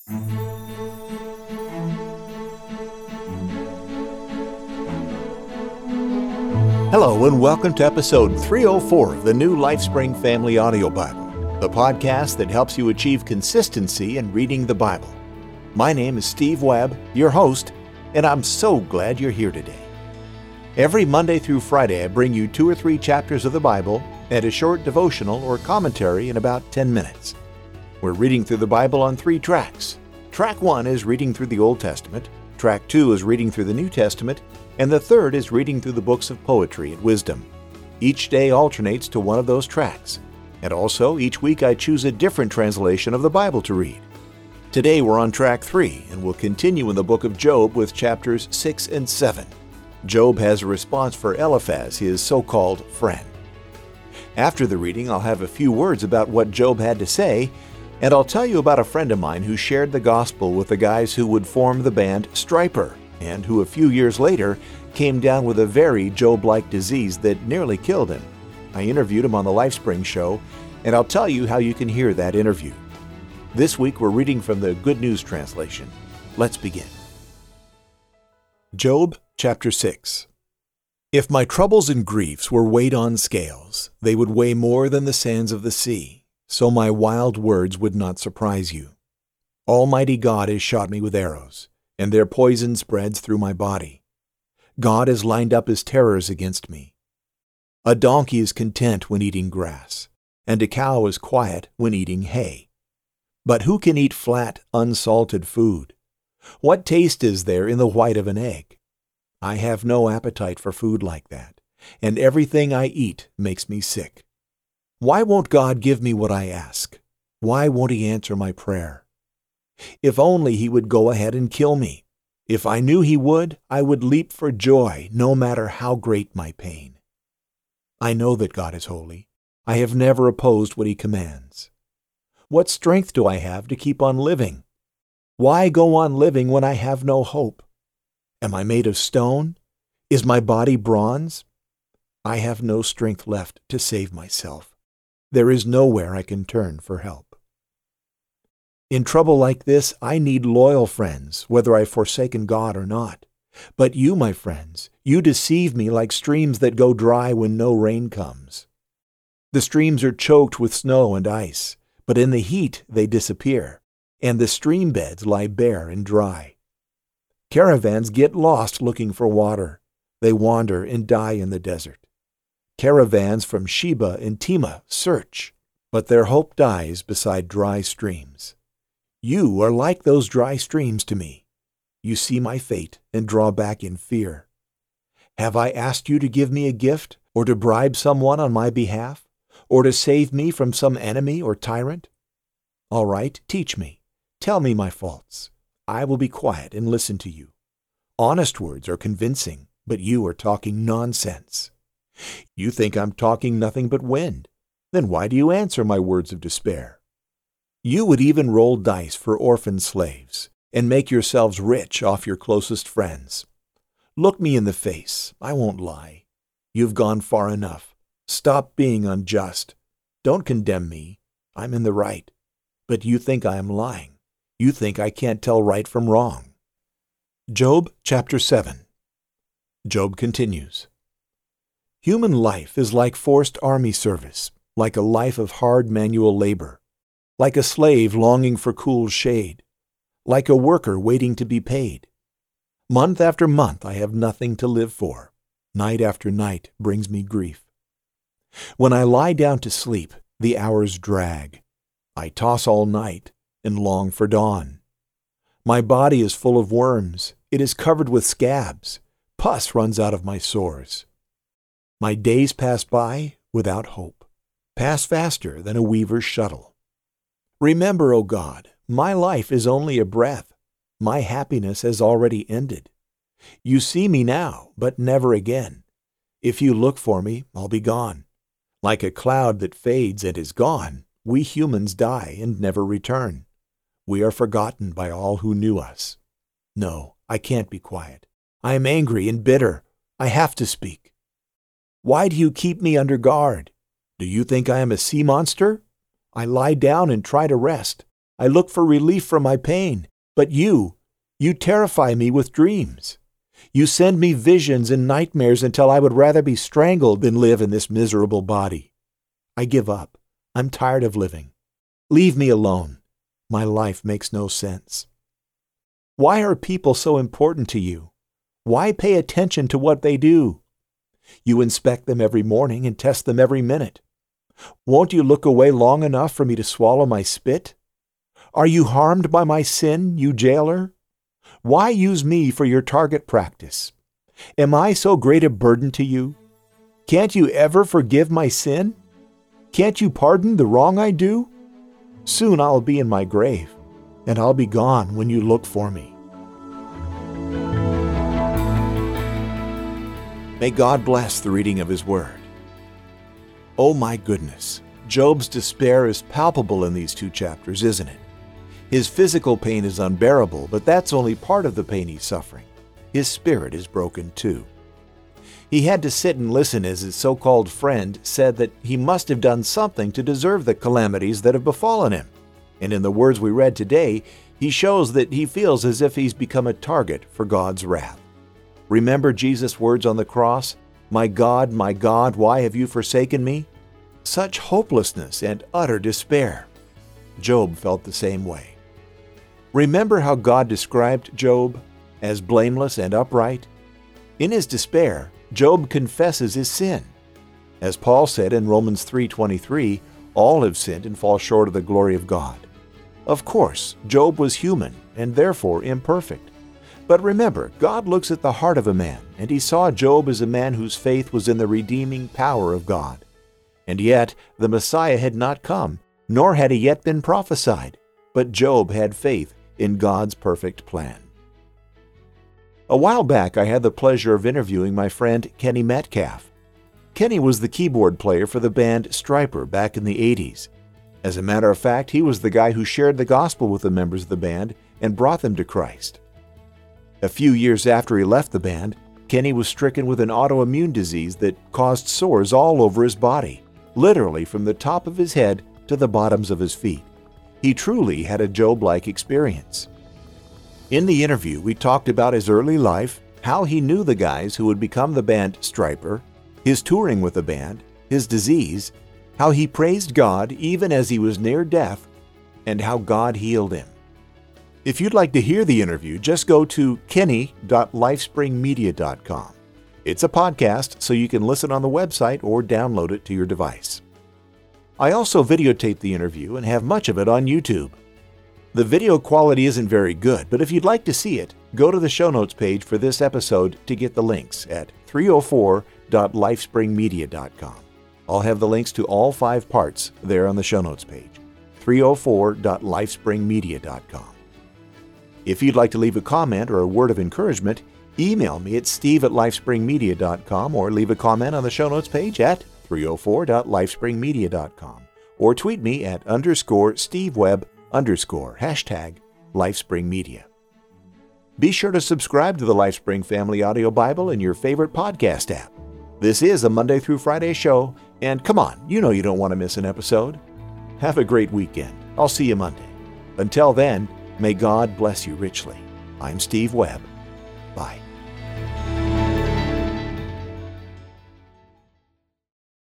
Hello and welcome to episode 304 of the new LifeSpring Family Audio Bible, the podcast that helps you achieve consistency in reading the Bible. My name is Steve Webb, your host, and I'm so glad you're here today. Every Monday through Friday, I bring you 2 or 3 chapters of the Bible and a short devotional or commentary in about 10 minutes. We're reading through the Bible on 3 tracks. Track 1 is reading through the Old Testament, Track 2 is reading through the New Testament, and the third is reading through the books of poetry and wisdom. Each day alternates to one of those tracks. And also, each week I choose a different translation of the Bible to read. Today we're on track 3, and we'll continue in the book of Job with chapters 6 and 7. Job has a response for Eliphaz, his so-called friend. After the reading, I'll have a few words about what Job had to say, and I'll tell you about a friend of mine who shared the gospel with the guys who would form the band Stryper, and who a few years later came down with a very Job-like disease that nearly killed him. I interviewed him on the LifeSpring show, and I'll tell you how you can hear that interview. This week we're reading from the Good News Translation. Let's begin. Job chapter 6. If my troubles and griefs were weighed on scales, they would weigh more than the sands of the sea, so my wild words would not surprise you. Almighty God has shot me with arrows, and their poison spreads through my body. God has lined up his terrors against me. A donkey is content when eating grass, and a cow is quiet when eating hay. But who can eat flat, unsalted food? What taste is there in the white of an egg? I have no appetite for food like that, and everything I eat makes me sick. Why won't God give me what I ask? Why won't he answer my prayer? If only he would go ahead and kill me. If I knew he would, I would leap for joy, no matter how great my pain. I know that God is holy. I have never opposed what he commands. What strength do I have to keep on living? Why go on living when I have no hope? Am I made of stone? Is my body bronze? I have no strength left to save myself. There is nowhere I can turn for help. In trouble like this, I need loyal friends, whether I've forsaken God or not. But you, my friends, you deceive me like streams that go dry when no rain comes. The streams are choked with snow and ice, but in the heat they disappear, and the stream beds lie bare and dry. Caravans get lost looking for water. They wander and die in the desert. Caravans from Sheba and Tema search, but their hope dies beside dry streams. You are like those dry streams to me. You see my fate and draw back in fear. Have I asked you to give me a gift, or to bribe someone on my behalf, or to save me from some enemy or tyrant? All right, teach me. Tell me my faults. I will be quiet and listen to you. Honest words are convincing, but you are talking nonsense. You think I'm talking nothing but wind. Then why do you answer my words of despair? You would even roll dice for orphan slaves and make yourselves rich off your closest friends. Look me in the face. I won't lie. You've gone far enough. Stop being unjust. Don't condemn me. I'm in the right. But you think I am lying. You think I can't tell right from wrong. Job chapter 7. Job continues. Human life is like forced army service, like a life of hard manual labor. Like a slave longing for cool shade, like a worker waiting to be paid. Month after month I have nothing to live for. Night after night brings me grief. When I lie down to sleep, the hours drag. I toss all night and long for dawn. My body is full of worms. It is covered with scabs. Pus runs out of my sores. My days pass by without hope, pass faster than a weaver's shuttle. Remember, O God, my life is only a breath. My happiness has already ended. You see me now, but never again. If you look for me, I'll be gone. Like a cloud that fades and is gone, we humans die and never return. We are forgotten by all who knew us. No, I can't be quiet. I am angry and bitter. I have to speak. Why do you keep me under guard? Do you think I am a sea monster? I lie down and try to rest. I look for relief from my pain, but you terrify me with dreams. You send me visions and nightmares until I would rather be strangled than live in this miserable body. I give up. I'm tired of living. Leave me alone. My life makes no sense. Why are people so important to you? Why pay attention to what they do? You inspect them every morning and test them every minute. Won't you look away long enough for me to swallow my spit? Are you harmed by my sin, you jailer? Why use me for your target practice? Am I so great a burden to you? Can't you ever forgive my sin? Can't you pardon the wrong I do? Soon I'll be in my grave, and I'll be gone when you look for me. May God bless the reading of His Word. Oh my goodness, Job's despair is palpable in these 2 chapters, isn't it? His physical pain is unbearable, but that's only part of the pain he's suffering. His spirit is broken too. He had to sit and listen as his so-called friend said that he must have done something to deserve the calamities that have befallen him. And in the words we read today, he shows that he feels as if he's become a target for God's wrath. Remember Jesus' words on the cross, my God, why have you forsaken me?" Such hopelessness and utter despair. Job felt the same way. Remember how God described Job as blameless and upright? In his despair, Job confesses his sin. As Paul said in Romans 3:23, all have sinned and fall short of the glory of God. Of course, Job was human and therefore imperfect. But remember, God looks at the heart of a man, and He saw Job as a man whose faith was in the redeeming power of God. And yet, the Messiah had not come, nor had He yet been prophesied. But Job had faith in God's perfect plan. A while back, I had the pleasure of interviewing my friend Kenny Metcalf. Kenny was the keyboard player for the band Stryper back in the 80s. As a matter of fact, he was the guy who shared the gospel with the members of the band and brought them to Christ. A few years after he left the band, Kenny was stricken with an autoimmune disease that caused sores all over his body, literally from the top of his head to the bottoms of his feet. He truly had a Job-like experience. In the interview, we talked about his early life, how he knew the guys who would become the band Stryper, his touring with the band, his disease, how he praised God even as he was near death, and how God healed him. If you'd like to hear the interview, just go to kenny.lifespringmedia.com. It's a podcast, so you can listen on the website or download it to your device. I also videotaped the interview and have much of it on YouTube. The video quality isn't very good, but if you'd like to see it, go to the show notes page for this episode to get the links at 304.lifespringmedia.com. I'll have the links to all 5 parts there on the show notes page, 304.lifespringmedia.com. If you'd like to leave a comment or a word of encouragement, email me at steve@lifespringmedia.com or leave a comment on the show notes page at 304.lifespringmedia.com or tweet me at _SteveWebb_ #LifespringMedia. Be sure to subscribe to the LifeSpring Family Audio Bible in your favorite podcast app. This is a Monday through Friday show, and come on, you know you don't want to miss an episode. Have a great weekend. I'll see you Monday. Until then, may God bless you richly. I'm Steve Webb. Bye.